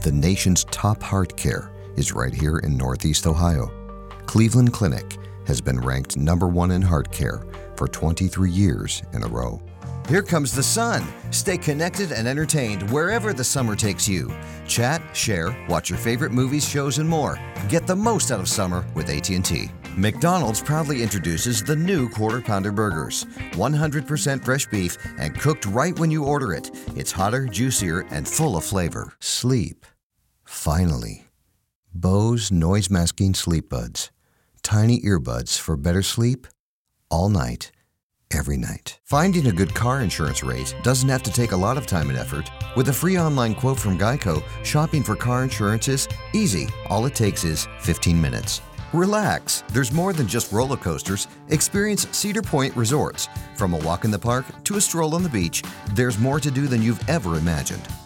The nation's top heart care is right here in Northeast Ohio. Cleveland Clinic has been ranked #1 in heart care for 23 years in a row. Here comes the sun. Stay connected and entertained wherever the summer takes you. Chat, share, watch your favorite movies, shows, and more. Get the most out of summer with AT&T. McDonald's proudly introduces the new Quarter Pounder Burgers. 100% fresh beef and cooked right when you order it. It's hotter, juicier, and full of flavor. Sleep. Finally. Bose Noise Masking Sleep Buds. Tiny earbuds for better sleep all night, every night. Finding a good car insurance rate doesn't have to take a lot of time and effort. With a free online quote from Geico, shopping for car insurance is easy. All it takes is 15 minutes. Relax. There's more than just roller coasters. Experience Cedar Point Resorts. From a walk in the park to a stroll on the beach, there's more to do than you've ever imagined.